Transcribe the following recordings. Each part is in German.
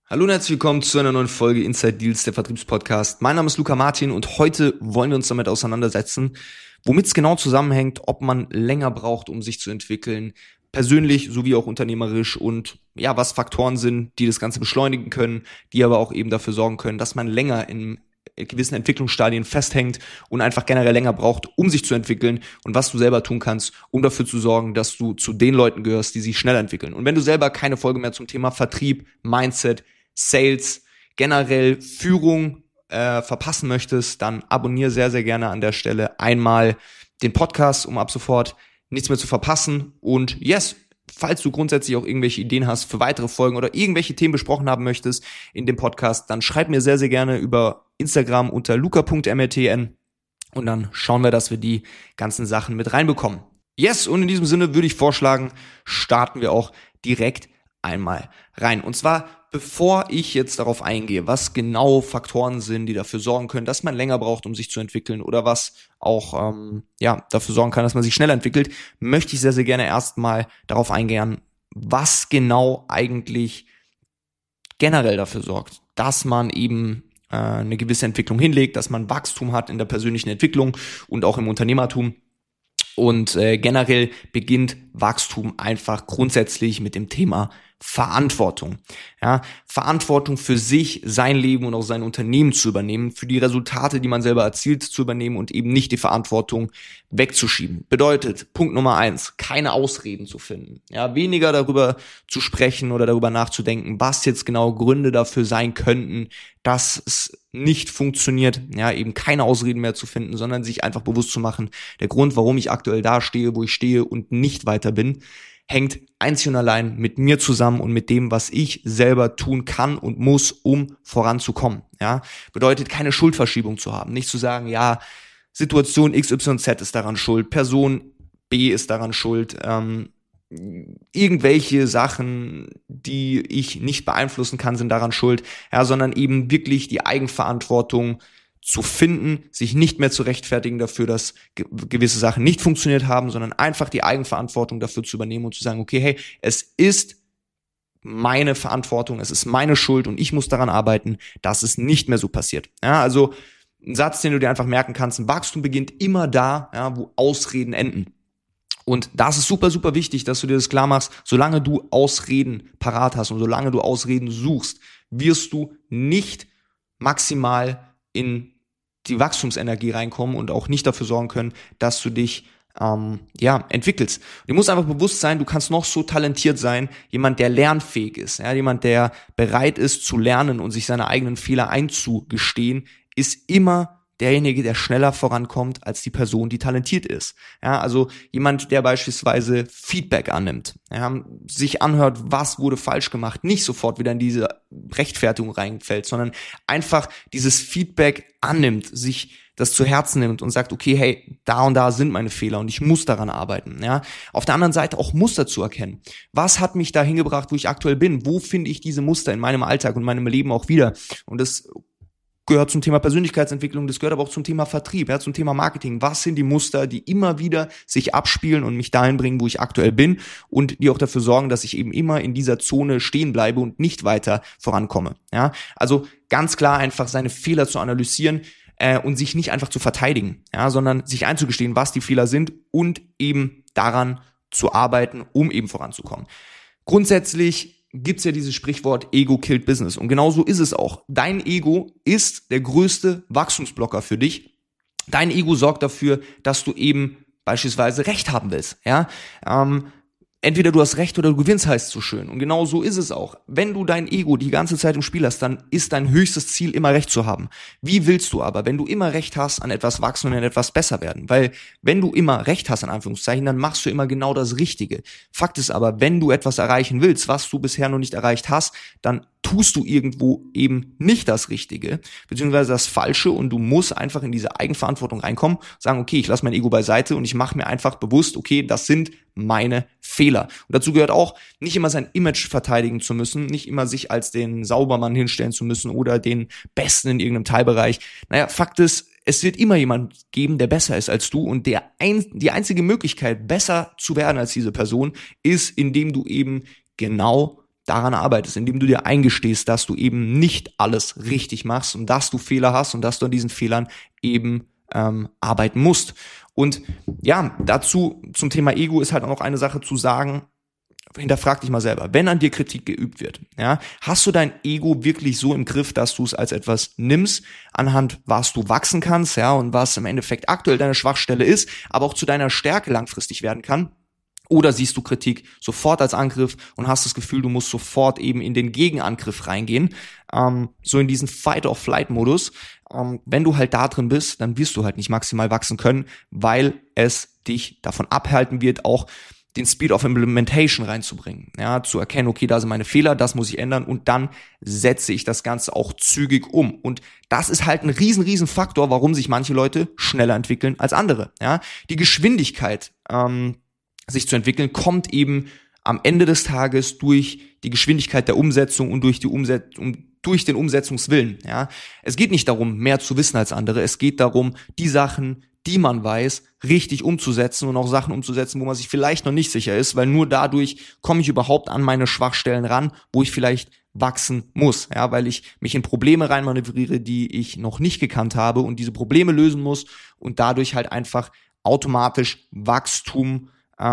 Hallo und herzlich willkommen zu einer neuen Folge Inside Deals, der Vertriebspodcast. Mein Name ist Luca Martin und heute wollen wir uns damit auseinandersetzen, womit es genau zusammenhängt, ob man länger braucht, um sich zu entwickeln, persönlich sowie auch unternehmerisch und ja, was Faktoren sind, die das Ganze beschleunigen können, die aber auch eben dafür sorgen können, dass man länger in gewissen Entwicklungsstadien festhängt und einfach generell länger braucht, um sich zu entwickeln und was du selber tun kannst, um dafür zu sorgen, dass du zu den Leuten gehörst, die sich schneller entwickeln. Und wenn du selber keine Folge mehr zum Thema Vertrieb, Mindset, Sales, generell Führung verpassen möchtest, dann abonniere sehr, sehr gerne an der Stelle einmal den Podcast, um ab sofort nichts mehr zu verpassen. Und yes, falls du grundsätzlich auch irgendwelche Ideen hast für weitere Folgen oder irgendwelche Themen besprochen haben möchtest in dem Podcast, dann schreib mir sehr, sehr gerne über Instagram unter luca.mrtn und dann schauen wir, dass wir die ganzen Sachen mit reinbekommen. Yes, und in diesem Sinne würde ich vorschlagen, starten wir auch direkt einmal rein. Und zwar, bevor ich jetzt darauf eingehe, was genau Faktoren sind, die dafür sorgen können, dass man länger braucht, um sich zu entwickeln oder was auch dafür sorgen kann, dass man sich schneller entwickelt, möchte ich sehr, sehr gerne erstmal darauf eingehen, was genau eigentlich generell dafür sorgt, dass man eben eine gewisse Entwicklung hinlegt, dass man Wachstum hat in der persönlichen Entwicklung und auch im Unternehmertum. Und generell beginnt Wachstum einfach grundsätzlich mit dem Thema Verantwortung. Ja, Verantwortung für sich, sein Leben und auch sein Unternehmen zu übernehmen, für die Resultate, die man selber erzielt, zu übernehmen und eben nicht die Verantwortung wegzuschieben. Bedeutet, Punkt Nummer 1, keine Ausreden zu finden. Ja, weniger darüber zu sprechen oder darüber nachzudenken, was jetzt genau Gründe dafür sein könnten, dass es nicht funktioniert, ja, eben keine Ausreden mehr zu finden, sondern sich einfach bewusst zu machen, der Grund, warum ich aktuell da stehe, wo ich stehe und nicht weiter bin, hängt einzig und allein mit mir zusammen und mit dem, was ich selber tun kann und muss, um voranzukommen. Ja, bedeutet, keine Schuldverschiebung zu haben, nicht zu sagen, ja, Situation XYZ ist daran schuld, Person B ist daran schuld, irgendwelche Sachen, die ich nicht beeinflussen kann, sind daran schuld, ja, sondern eben wirklich die Eigenverantwortung zu finden, sich nicht mehr zu rechtfertigen dafür, dass gewisse Sachen nicht funktioniert haben, sondern einfach die Eigenverantwortung dafür zu übernehmen und zu sagen, okay, hey, es ist meine Verantwortung, es ist meine Schuld und ich muss daran arbeiten, dass es nicht mehr so passiert. Ja, also ein Satz, den du dir einfach merken kannst, ein Wachstum beginnt immer da, ja, wo Ausreden enden. Und das ist super, super wichtig, dass du dir das klar machst, solange du Ausreden parat hast und solange du Ausreden suchst, wirst du nicht maximal in die Wachstumsenergie reinkommen und auch nicht dafür sorgen können, dass du dich entwickelst. Du musst einfach bewusst sein, du kannst noch so talentiert sein, jemand, der lernfähig ist, ja, jemand, der bereit ist zu lernen und sich seine eigenen Fehler einzugestehen, ist immer derjenige, der schneller vorankommt als die Person, die talentiert ist. Ja, also jemand, der beispielsweise Feedback annimmt, ja, sich anhört, was wurde falsch gemacht, nicht sofort wieder in diese Rechtfertigung reinfällt, sondern einfach dieses Feedback annimmt, sich das zu Herzen nimmt und sagt, okay, hey, da und da sind meine Fehler und ich muss daran arbeiten. Ja, auf der anderen Seite auch Muster zu erkennen. Was hat mich da hingebracht, wo ich aktuell bin? Wo finde ich diese Muster in meinem Alltag und meinem Leben auch wieder? Und das gehört zum Thema Persönlichkeitsentwicklung, das gehört aber auch zum Thema Vertrieb, ja, zum Thema Marketing. Was sind die Muster, die immer wieder sich abspielen und mich dahin bringen, wo ich aktuell bin und die auch dafür sorgen, dass ich eben immer in dieser Zone stehen bleibe und nicht weiter vorankomme. Ja, also ganz klar einfach seine Fehler zu analysieren und sich nicht einfach zu verteidigen, ja, sondern sich einzugestehen, was die Fehler sind und eben daran zu arbeiten, um eben voranzukommen. Grundsätzlich gibt's ja dieses Sprichwort Ego killed Business und genau so ist es auch. Dein Ego ist der größte Wachstumsblocker für dich. Dein Ego sorgt dafür, dass du eben beispielsweise Recht haben willst, ja. Entweder du hast Recht oder du gewinnst, heißt so schön. Und genau so ist es auch. Wenn du dein Ego die ganze Zeit im Spiel hast, dann ist dein höchstes Ziel, immer Recht zu haben. Wie willst du aber, wenn du immer Recht hast, an etwas wachsen und an etwas besser werden? Weil wenn du immer Recht hast, in Anführungszeichen, dann machst du immer genau das Richtige. Fakt ist aber, wenn du etwas erreichen willst, was du bisher noch nicht erreicht hast, dann tust du irgendwo eben nicht das Richtige, beziehungsweise das Falsche und du musst einfach in diese Eigenverantwortung reinkommen, sagen, okay, ich lasse mein Ego beiseite und ich mache mir einfach bewusst, okay, das sind meine Fehler. Und dazu gehört auch, nicht immer sein Image verteidigen zu müssen, nicht immer sich als den Saubermann hinstellen zu müssen oder den Besten in irgendeinem Teilbereich. Naja, Fakt ist, es wird immer jemand geben, der besser ist als du und die einzige Möglichkeit, besser zu werden als diese Person, ist, indem du eben genau daran arbeitest, indem du dir eingestehst, dass du eben nicht alles richtig machst und dass du Fehler hast und dass du an diesen Fehlern eben arbeiten musst. Und ja, dazu zum Thema Ego ist halt auch noch eine Sache zu sagen: Hinterfrag dich mal selber. Wenn an dir Kritik geübt wird, ja, hast du dein Ego wirklich so im Griff, dass du es als etwas nimmst, anhand was du wachsen kannst, ja, und was im Endeffekt aktuell deine Schwachstelle ist, aber auch zu deiner Stärke langfristig werden kann? Oder siehst du Kritik sofort als Angriff und hast das Gefühl, du musst sofort eben in den Gegenangriff reingehen, so in diesen Fight-or-Flight-Modus. Wenn du halt da drin bist, dann wirst du halt nicht maximal wachsen können, weil es dich davon abhalten wird, auch den Speed of Implementation reinzubringen, ja, zu erkennen, okay, da sind meine Fehler, das muss ich ändern und dann setze ich das Ganze auch zügig um. Und das ist halt ein riesen Faktor, warum sich manche Leute schneller entwickeln als andere, ja. Die Geschwindigkeit, sich zu entwickeln, kommt eben am Ende des Tages durch die Geschwindigkeit der Umsetzung und durch den Umsetzungswillen, ja. Es geht nicht darum, mehr zu wissen als andere, es geht darum, die Sachen, die man weiß, richtig umzusetzen und auch Sachen umzusetzen, wo man sich vielleicht noch nicht sicher ist, weil nur dadurch komme ich überhaupt an meine Schwachstellen ran, wo ich vielleicht wachsen muss, ja, weil ich mich in Probleme reinmanövriere, die ich noch nicht gekannt habe und diese Probleme lösen muss und dadurch halt einfach automatisch Wachstum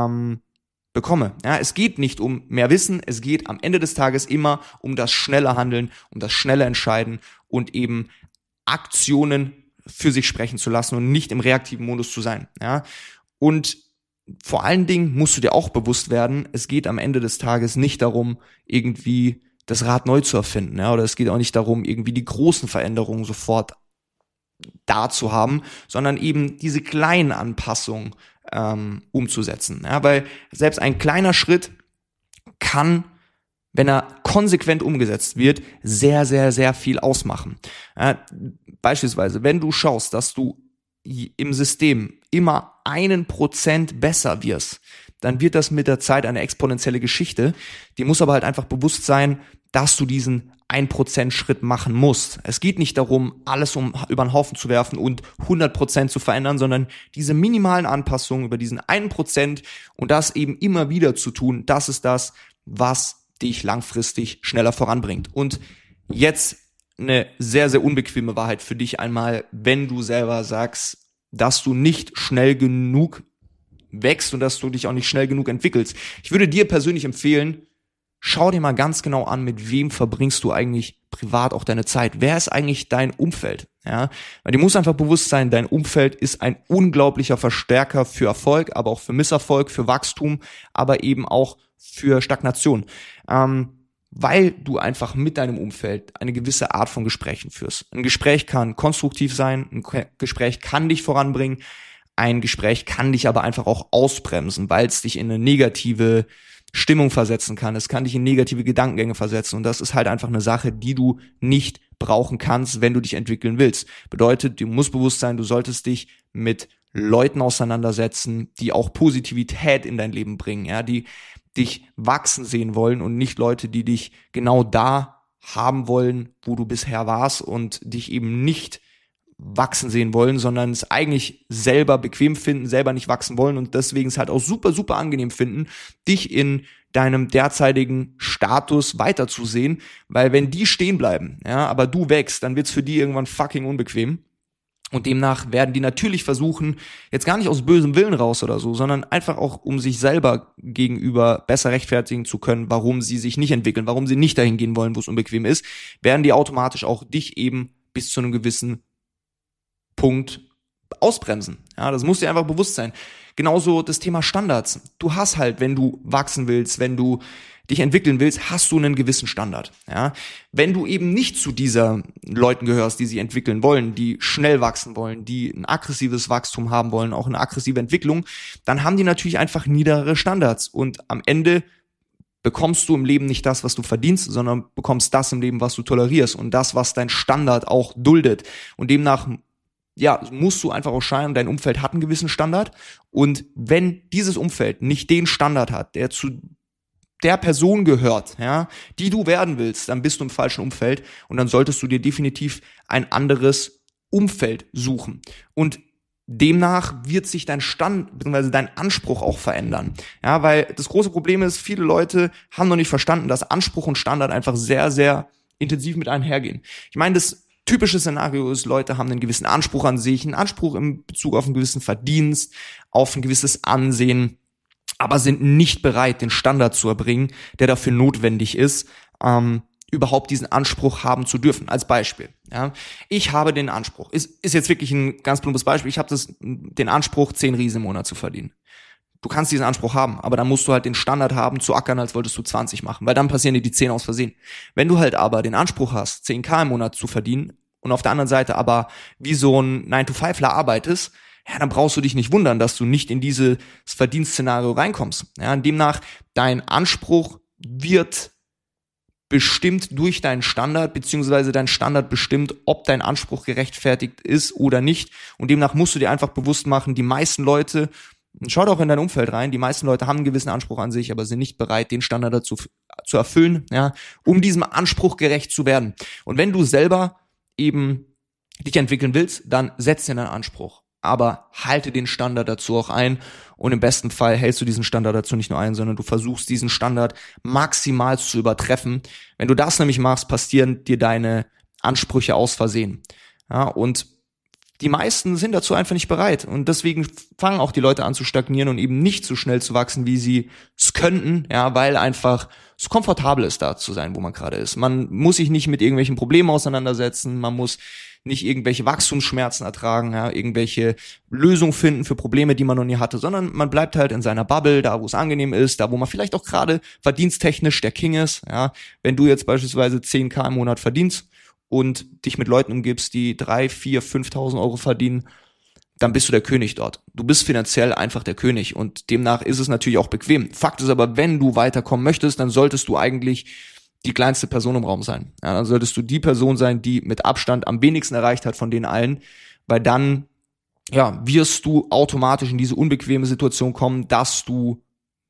bekomme. Ja, es geht nicht um mehr Wissen, es geht am Ende des Tages immer um das schnelle Handeln, um das schnelle Entscheiden und eben Aktionen für sich sprechen zu lassen und nicht im reaktiven Modus zu sein. Ja, und vor allen Dingen musst du dir auch bewusst werden, es geht am Ende des Tages nicht darum, irgendwie das Rad neu zu erfinden, ja, oder es geht auch nicht darum, irgendwie die großen Veränderungen sofort da zu haben, sondern eben diese kleinen Anpassungen umzusetzen. Ja, weil selbst ein kleiner Schritt kann, wenn er konsequent umgesetzt wird, sehr viel ausmachen. Ja, beispielsweise, wenn du schaust, dass du im System immer 1% besser wirst, dann wird das mit der Zeit eine exponentielle Geschichte. Dir muss aber halt einfach bewusst sein, dass du diesen 1% Schritt machen musst. Es geht nicht darum, alles über den Haufen zu werfen und 100% zu verändern, sondern diese minimalen Anpassungen über diesen 1% und das eben immer wieder zu tun, das ist das, was dich langfristig schneller voranbringt. Und jetzt eine sehr unbequeme Wahrheit für dich einmal, wenn du selber sagst, dass du nicht schnell genug wächst und dass du dich auch nicht schnell genug entwickelst. Ich würde dir persönlich empfehlen, schau dir mal ganz genau an, mit wem verbringst du eigentlich privat auch deine Zeit. Wer ist eigentlich dein Umfeld? Ja, weil dir muss einfach bewusst sein, dein Umfeld ist ein unglaublicher Verstärker für Erfolg, aber auch für Misserfolg, für Wachstum, aber eben auch für Stagnation. Weil du einfach mit deinem Umfeld eine gewisse Art von Gesprächen führst. Ein Gespräch kann konstruktiv sein, ein Gespräch kann dich voranbringen, ein Gespräch kann dich aber einfach auch ausbremsen, weil es dich in eine negative Stimmung versetzen kann. Es kann dich in negative Gedankengänge versetzen und das ist halt einfach eine Sache, die du nicht brauchen kannst, wenn du dich entwickeln willst. Bedeutet, du musst bewusst sein, du solltest dich mit Leuten auseinandersetzen, die auch Positivität in dein Leben bringen, ja, die dich wachsen sehen wollen und nicht Leute, die dich genau da haben wollen, wo du bisher warst und dich eben nicht wachsen sehen wollen, sondern es eigentlich selber bequem finden, selber nicht wachsen wollen und deswegen es halt auch super angenehm finden, dich in deinem derzeitigen Status weiterzusehen, weil wenn die stehen bleiben, ja, aber du wächst, dann wird's für die irgendwann fucking unbequem. Und demnach werden die natürlich versuchen, jetzt gar nicht aus bösem Willen raus oder so, sondern einfach auch, um sich selber gegenüber besser rechtfertigen zu können, warum sie sich nicht entwickeln, warum sie nicht dahin gehen wollen, wo es unbequem ist, werden die automatisch auch dich eben bis zu einem gewissen Punkt ausbremsen. Ja, das muss dir einfach bewusst sein. Genauso das Thema Standards. Du hast halt, wenn du wachsen willst, wenn du dich entwickeln willst, hast du einen gewissen Standard. Ja, wenn du eben nicht zu dieser Leuten gehörst, die sich entwickeln wollen, die schnell wachsen wollen, die ein aggressives Wachstum haben wollen, auch eine aggressive Entwicklung, dann haben die natürlich einfach niedere Standards und am Ende bekommst du im Leben nicht das, was du verdienst, sondern bekommst das im Leben, was du tolerierst und das, was dein Standard auch duldet. Und demnach musst du einfach auch schauen, dein Umfeld hat einen gewissen Standard und wenn dieses Umfeld nicht den Standard hat, der zu der Person gehört, ja, die du werden willst, dann bist du im falschen Umfeld und dann solltest du dir definitiv ein anderes Umfeld suchen. Und demnach wird sich dein Stand bzw. dein Anspruch auch verändern. Ja, weil das große Problem ist, viele Leute haben noch nicht verstanden, dass Anspruch und Standard einfach sehr, sehr intensiv mit einhergehen. Ich meine, das typische Szenario ist, Leute haben einen gewissen Anspruch an sich, einen Anspruch in Bezug auf einen gewissen Verdienst, auf ein gewisses Ansehen, aber sind nicht bereit, den Standard zu erbringen, der dafür notwendig ist, überhaupt diesen Anspruch haben zu dürfen. Als Beispiel. Ja, ich habe den Anspruch, ist jetzt wirklich ein ganz plumpes Beispiel, ich habe den Anspruch, 10 Riesen im Monat zu verdienen. Du kannst diesen Anspruch haben, aber dann musst du halt den Standard haben, zu ackern, als wolltest du 20 machen, weil dann passieren dir die 10 aus Versehen. Wenn du halt aber den Anspruch hast, 10.000 im Monat zu verdienen und auf der anderen Seite aber wie so ein 9-to-5ler arbeitest, ja, dann brauchst du dich nicht wundern, dass du nicht in dieses Verdienstszenario reinkommst. Ja, demnach, dein Anspruch wird bestimmt durch deinen Standard, beziehungsweise dein Standard bestimmt, ob dein Anspruch gerechtfertigt ist oder nicht. Und demnach musst du dir einfach bewusst machen, die meisten Leute, schau doch in dein Umfeld rein, die meisten Leute haben einen gewissen Anspruch an sich, aber sind nicht bereit, den Standard dazu zu erfüllen, ja, um diesem Anspruch gerecht zu werden. Und wenn du selber eben dich entwickeln willst, dann setz dir einen Anspruch. Aber halte den Standard dazu auch ein und im besten Fall hältst du diesen Standard dazu nicht nur ein, sondern du versuchst diesen Standard maximal zu übertreffen. Wenn du das nämlich machst, passieren dir deine Ansprüche aus Versehen. Ja, und die meisten sind dazu einfach nicht bereit und deswegen fangen auch die Leute an zu stagnieren und eben nicht so schnell zu wachsen, wie sie es könnten, ja, weil einfach es komfortabel ist, da zu sein, wo man gerade ist. Man muss sich nicht mit irgendwelchen Problemen auseinandersetzen, man muss nicht irgendwelche Wachstumsschmerzen ertragen, ja, irgendwelche Lösungen finden für Probleme, die man noch nie hatte, sondern man bleibt halt in seiner Bubble, da wo es angenehm ist, da wo man vielleicht auch gerade verdiensttechnisch der King ist, ja. Wenn du jetzt beispielsweise 10.000 im Monat verdienst und dich mit Leuten umgibst, die 3.000, 4.000, 5.000 Euro verdienen, dann bist du der König dort. Du bist finanziell einfach der König und demnach ist es natürlich auch bequem. Fakt ist aber, wenn du weiterkommen möchtest, dann solltest du eigentlich die kleinste Person im Raum sein. Ja, dann solltest du die Person sein, die mit Abstand am wenigsten erreicht hat von den allen, weil dann, ja, wirst du automatisch in diese unbequeme Situation kommen, dass du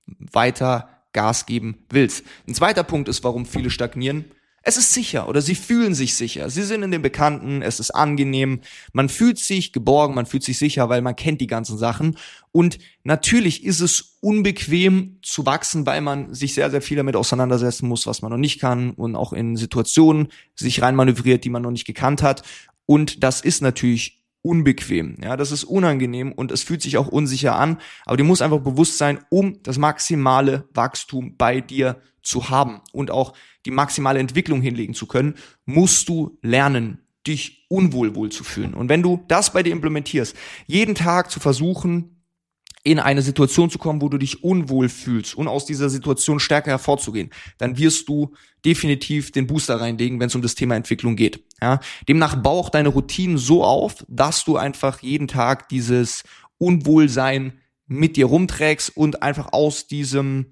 weiter Gas geben willst. Ein zweiter Punkt ist, warum viele stagnieren. Es ist sicher oder sie fühlen sich sicher. Sie sind in den Bekannten, es ist angenehm, man fühlt sich geborgen, man fühlt sich sicher, weil man kennt die ganzen Sachen. Und natürlich ist es unbequem zu wachsen, weil man sich sehr, sehr viel damit auseinandersetzen muss, was man noch nicht kann und auch in Situationen sich reinmanövriert, die man noch nicht gekannt hat. Und das ist natürlich unbequem. Ja, das ist unangenehm und es fühlt sich auch unsicher an. Aber dir muss einfach bewusst sein, um das maximale Wachstum bei dir zu haben und auch die maximale Entwicklung hinlegen zu können, musst du lernen, dich wohl zu fühlen. Und wenn du das bei dir implementierst, jeden Tag zu versuchen, in eine Situation zu kommen, wo du dich unwohl fühlst und aus dieser Situation stärker hervorzugehen, dann wirst du definitiv den Booster reinlegen, wenn es um das Thema Entwicklung geht. Ja? Demnach bau auch deine Routinen so auf, dass du einfach jeden Tag dieses Unwohlsein mit dir rumträgst und einfach aus diesem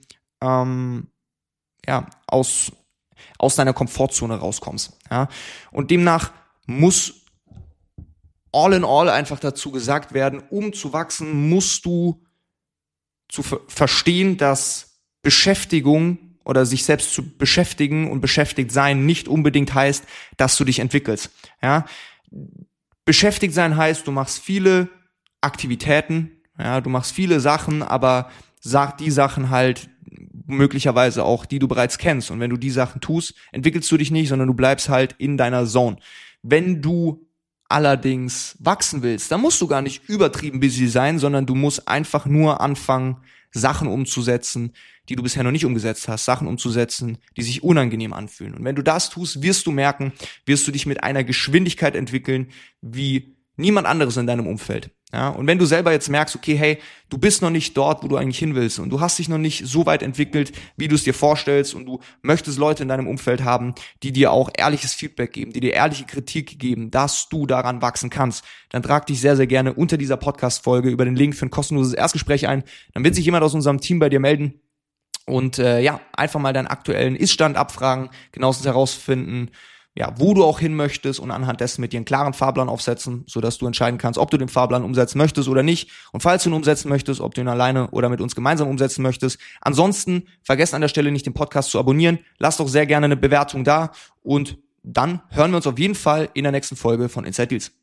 aus deiner Komfortzone rauskommst. Ja? Und demnach muss all in all einfach dazu gesagt werden, um zu wachsen, musst du zu verstehen, dass Beschäftigung oder sich selbst zu beschäftigen und beschäftigt sein nicht unbedingt heißt, dass du dich entwickelst. Ja? Beschäftigt sein heißt, du machst viele Aktivitäten, ja, du machst viele Sachen, aber sag die Sachen halt möglicherweise auch, die du bereits kennst. Und wenn du die Sachen tust, entwickelst du dich nicht, sondern du bleibst halt in deiner Zone. Wenn du allerdings wachsen willst, dann musst du gar nicht übertrieben busy sein, sondern du musst einfach nur anfangen, Sachen umzusetzen, die du bisher noch nicht umgesetzt hast, Sachen umzusetzen, die sich unangenehm anfühlen. Und wenn du das tust, wirst du merken, wirst du dich mit einer Geschwindigkeit entwickeln, wie niemand anderes in deinem Umfeld. Ja, und wenn du selber jetzt merkst, okay, hey, du bist noch nicht dort, wo du eigentlich hin willst und du hast dich noch nicht so weit entwickelt, wie du es dir vorstellst und du möchtest Leute in deinem Umfeld haben, die dir auch ehrliches Feedback geben, die dir ehrliche Kritik geben, dass du daran wachsen kannst, dann trag dich sehr, sehr gerne unter dieser Podcast-Folge über den Link für ein kostenloses Erstgespräch ein. Dann wird sich jemand aus unserem Team bei dir melden und einfach mal deinen aktuellen Ist-Stand abfragen, genauestens herausfinden, ja, wo du auch hin möchtest und anhand dessen mit dir einen klaren Fahrplan aufsetzen, sodass du entscheiden kannst, ob du den Fahrplan umsetzen möchtest oder nicht. Und falls du ihn umsetzen möchtest, ob du ihn alleine oder mit uns gemeinsam umsetzen möchtest. Ansonsten vergesst an der Stelle nicht, den Podcast zu abonnieren. Lass doch sehr gerne eine Bewertung da und dann hören wir uns auf jeden Fall in der nächsten Folge von Inside Deals.